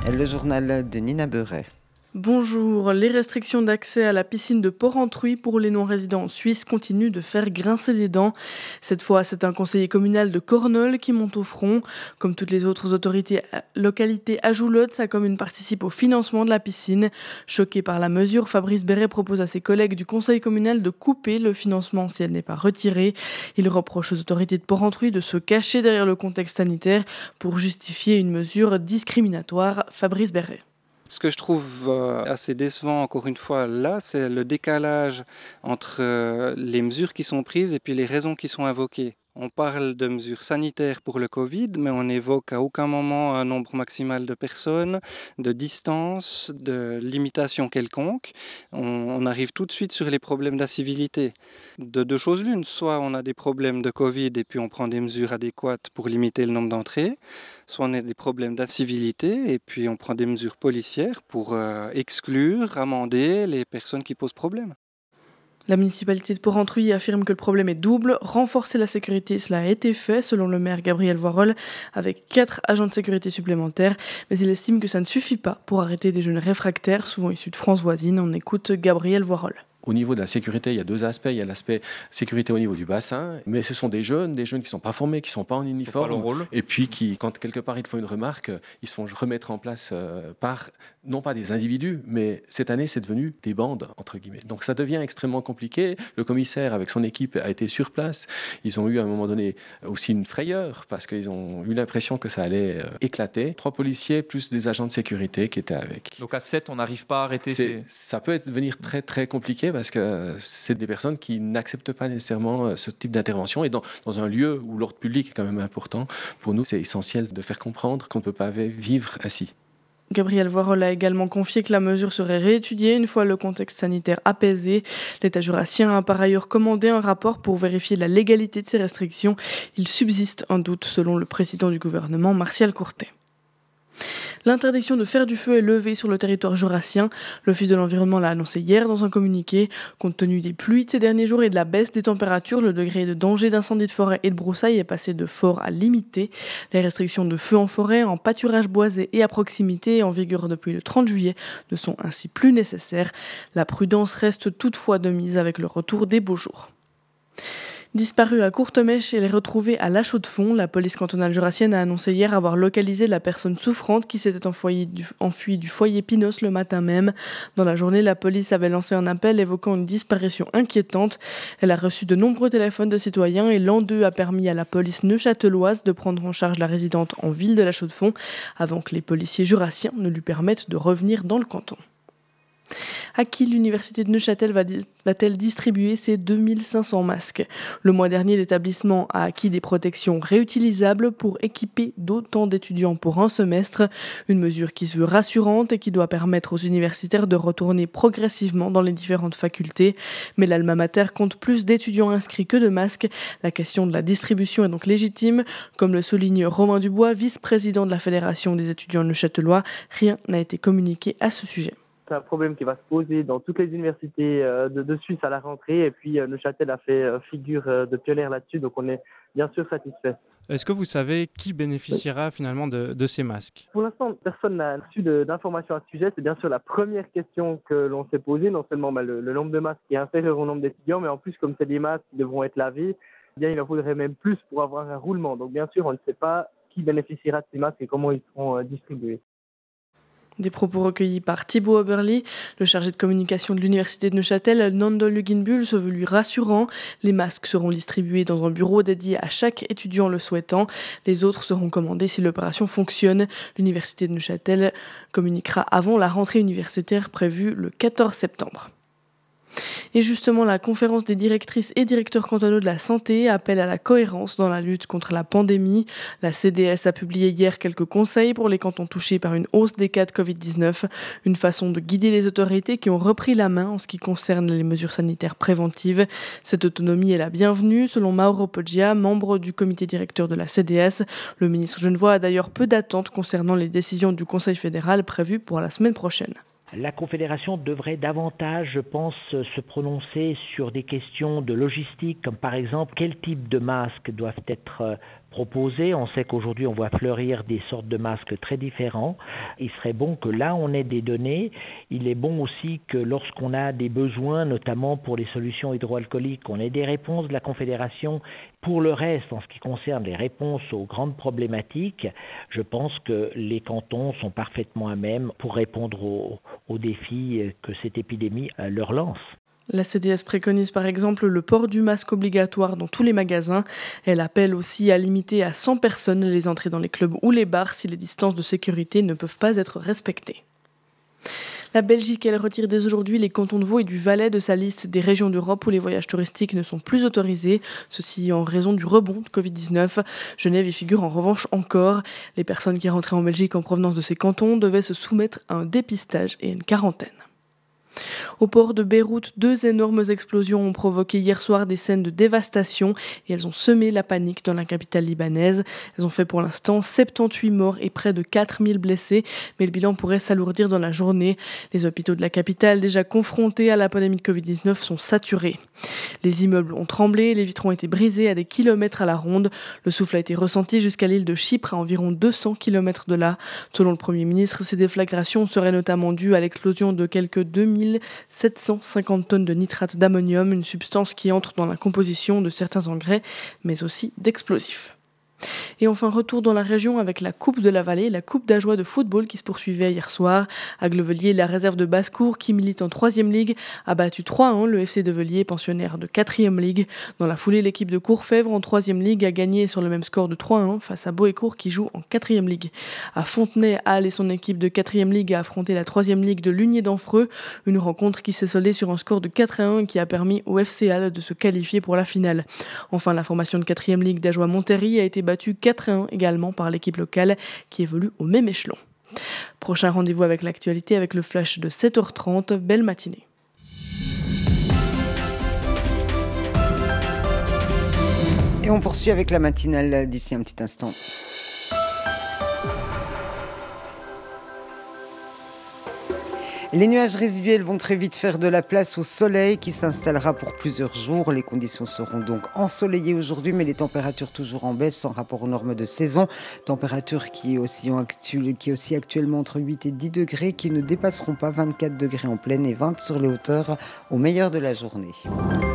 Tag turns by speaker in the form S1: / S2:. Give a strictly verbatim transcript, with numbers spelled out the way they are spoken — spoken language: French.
S1: Le journal de Nina Beuret.
S2: Bonjour, les restrictions d'accès à la piscine de Porrentruy pour les non-résidents suisses continuent de faire grincer des dents. Cette fois, c'est un conseiller communal de Cornol qui monte au front. Comme toutes les autres autorités localités à Joulotte, sa commune participe au financement de la piscine. Choqué par la mesure, Fabrice Béret propose à ses collègues du conseil communal de couper le financement si elle n'est pas retirée. Il reproche aux autorités de Porrentruy de se cacher derrière le contexte sanitaire pour justifier une mesure discriminatoire. Fabrice Béret.
S3: Ce que je trouve assez décevant, encore une fois, là, c'est le décalage entre les mesures qui sont prises et puis les raisons qui sont invoquées. On parle de mesures sanitaires pour le Covid, mais on n'évoque à aucun moment un nombre maximal de personnes, de distance, de limitation quelconque. On, on arrive tout de suite sur les problèmes d'incivilité. De deux choses l'une, soit on a des problèmes de Covid et puis on prend des mesures adéquates pour limiter le nombre d'entrées, soit on a des problèmes d'incivilité et puis on prend des mesures policières pour euh, exclure, amender les personnes qui posent problème.
S2: La municipalité de Porrentruy affirme que le problème est double. Renforcer la sécurité, cela a été fait, selon le maire Gabriel Voirol, avec quatre agents de sécurité supplémentaires. Mais il estime que ça ne suffit pas pour arrêter des jeunes réfractaires, souvent issus de France voisine. On écoute Gabriel Voirol.
S4: Au niveau de la sécurité, il y a deux aspects. Il y a l'aspect sécurité au niveau du bassin, mais ce sont des jeunes, des jeunes qui ne sont pas formés, qui ne sont pas en uniforme,
S5: pas leur rôle.
S4: Et puis qui, quand quelque part ils te font une remarque, ils se font remettre en place euh, par, non pas des individus, mais cette année c'est devenu des bandes, entre guillemets. Donc ça devient extrêmement compliqué. Le commissaire avec son équipe a été sur place. Ils ont eu à un moment donné aussi une frayeur, parce qu'ils ont eu l'impression que ça allait euh, éclater. Trois policiers plus des agents de sécurité qui étaient avec.
S5: Donc à sept, on n'arrive pas à arrêter
S4: c'est,
S5: ces...
S4: Ça peut devenir très très compliqué, parce que c'est des personnes qui n'acceptent pas nécessairement ce type d'intervention. Et dans, dans un lieu où l'ordre public est quand même important, pour nous, c'est essentiel de faire comprendre qu'on ne peut pas vivre ainsi.
S2: Gabriel Voirol a également confié que la mesure serait réétudiée une fois le contexte sanitaire apaisé. L'État jurassien a par ailleurs commandé un rapport pour vérifier la légalité de ces restrictions. Il subsiste un doute selon le président du gouvernement, Martial Courtet. L'interdiction de faire du feu est levée sur le territoire jurassien. L'Office de l'environnement l'a annoncé hier dans un communiqué. Compte tenu des pluies de ces derniers jours et de la baisse des températures, le degré de danger d'incendie de forêt et de broussailles est passé de fort à limité. Les restrictions de feu en forêt, en pâturage boisé et à proximité, en vigueur depuis le trente juillet, ne sont ainsi plus nécessaires. La prudence reste toutefois de mise avec le retour des beaux jours. Disparue à Courtemêche, elle est retrouvée à La Chaux-de-Fonds. La police cantonale jurassienne a annoncé hier avoir localisé la personne souffrante qui s'était enfuie du, enfuie du foyer Pinos le matin même. Dans la journée, la police avait lancé un appel évoquant une disparition inquiétante. Elle a reçu de nombreux téléphones de citoyens et l'an deux a permis à la police neuchâteloise de prendre en charge la résidente en ville de La Chaux-de-Fonds avant que les policiers jurassiens ne lui permettent de revenir dans le canton. À qui l'université de Neuchâtel va-t-elle distribuer ses deux mille cinq cents masques ? Le mois dernier, l'établissement a acquis des protections réutilisables pour équiper d'autant d'étudiants pour un semestre. Une mesure qui se veut rassurante et qui doit permettre aux universitaires de retourner progressivement dans les différentes facultés. Mais l'Alma Mater compte plus d'étudiants inscrits que de masques. La question de la distribution est donc légitime. Comme le souligne Romain Dubois, vice-président de la Fédération des étudiants neuchâtelois, rien n'a été communiqué à ce sujet.
S6: C'est un problème qui va se poser dans toutes les universités de, de Suisse à la rentrée. Et puis, Neuchâtel a fait figure de pionnière là-dessus, donc on est bien sûr satisfait.
S7: Est-ce que vous savez qui bénéficiera oui. finalement de, de ces masques ?
S6: Pour l'instant, personne n'a reçu de, d'informations à ce sujet. C'est bien sûr la première question que l'on s'est posée. Non seulement bah, le, le nombre de masques qui est inférieur au nombre d'étudiants, mais en plus, comme c'est des masques qui devront être lavés, eh bien, il en faudrait même plus pour avoir un roulement. Donc bien sûr, on ne sait pas qui bénéficiera de ces masques et comment ils seront euh, distribués.
S2: Des propos recueillis par Thibaut Oberly, le chargé de communication de l'université de Neuchâtel, Nando Luginbull, se veut lui rassurant. Les masques seront distribués dans un bureau dédié à chaque étudiant le souhaitant. Les autres seront commandés si l'opération fonctionne. L'université de Neuchâtel communiquera avant la rentrée universitaire prévue le quatorze septembre. Et justement, la conférence des directrices et directeurs cantonaux de la santé appelle à la cohérence dans la lutte contre la pandémie. La C D S a publié hier quelques conseils pour les cantons touchés par une hausse des cas de covid dix-neuf, une façon de guider les autorités qui ont repris la main en ce qui concerne les mesures sanitaires préventives. Cette autonomie est la bienvenue, selon Mauro Poggia, membre du comité directeur de la C D S. Le ministre genevois a d'ailleurs peu d'attentes concernant les décisions du Conseil fédéral prévues pour la semaine prochaine.
S8: La Confédération devrait davantage, je pense, se prononcer sur des questions de logistique, comme par exemple quel type de masques doivent être proposés. On sait qu'aujourd'hui, on voit fleurir des sortes de masques très différents. Il serait bon que là, on ait des données. Il est bon aussi que lorsqu'on a des besoins, notamment pour les solutions hydroalcooliques, on ait des réponses de la Confédération. Pour le reste, en ce qui concerne les réponses aux grandes problématiques, je pense que les cantons sont parfaitement à même pour répondre aux, aux défis que cette épidémie leur lance.
S2: La C D S préconise par exemple le port du masque obligatoire dans tous les magasins. Elle appelle aussi à limiter à cent personnes les entrées dans les clubs ou les bars si les distances de sécurité ne peuvent pas être respectées. La Belgique, elle retire dès aujourd'hui les cantons de Vaud et du Valais de sa liste des régions d'Europe où les voyages touristiques ne sont plus autorisés, ceci en raison du rebond de covid dix-neuf. Genève y figure en revanche encore. Les personnes qui rentraient en Belgique en provenance de ces cantons devaient se soumettre à un dépistage et à une quarantaine. Au port de Beyrouth, deux énormes explosions ont provoqué hier soir des scènes de dévastation et elles ont semé la panique dans la capitale libanaise. Elles ont fait pour l'instant soixante-dix-huit morts et près de quatre mille blessés, mais le bilan pourrait s'alourdir dans la journée. Les hôpitaux de la capitale, déjà confrontés à la pandémie de covid dix-neuf, sont saturés. Les immeubles ont tremblé, les vitres ont été brisées à des kilomètres à la ronde. Le souffle a été ressenti jusqu'à l'île de Chypre, à environ deux cents kilomètres de là. Selon le Premier ministre, ces déflagrations seraient notamment dues à l'explosion de quelques deux mille sept cent cinquante tonnes de nitrate d'ammonium, une substance qui entre dans la composition de certains engrais, mais aussi d'explosifs. Et enfin, retour dans la région avec la Coupe de la Vallée, la Coupe d'Ajoie de football qui se poursuivait hier soir. À Glevelier, la réserve de Basse-Cour, qui milite en troisième ligue, a battu trois à un le F C de Velier, pensionnaire de quatrième ligue. Dans la foulée, l'équipe de Courfèvre en troisième ligue a gagné sur le même score de trois à un face à Boécourt qui joue en quatrième ligue. À Fontenay, Halle et son équipe de quatrième ligue a affronté la troisième ligue de Lunier d'Anfreux, une rencontre qui s'est soldée sur un score de quatre à un qui a permis au F C Halle de se qualifier pour la finale. Enfin, la formation de quatrième ligue d'Ajoie-Montéry a été battue quatre à un également par l'équipe locale qui évolue au même échelon. Prochain rendez-vous avec l'actualité avec le flash de sept heures trente. Belle matinée.
S1: Et on poursuit avec la matinale d'ici un petit instant. Les nuages résiduels vont très vite faire de la place au soleil qui s'installera pour plusieurs jours. Les conditions seront donc ensoleillées aujourd'hui, mais les températures toujours en baisse en rapport aux normes de saison. Températures qui oscillent actu- qui oscillent actuellement entre huit et dix degrés, qui ne dépasseront pas vingt-quatre degrés en plaine et vingt sur les hauteurs au meilleur de la journée.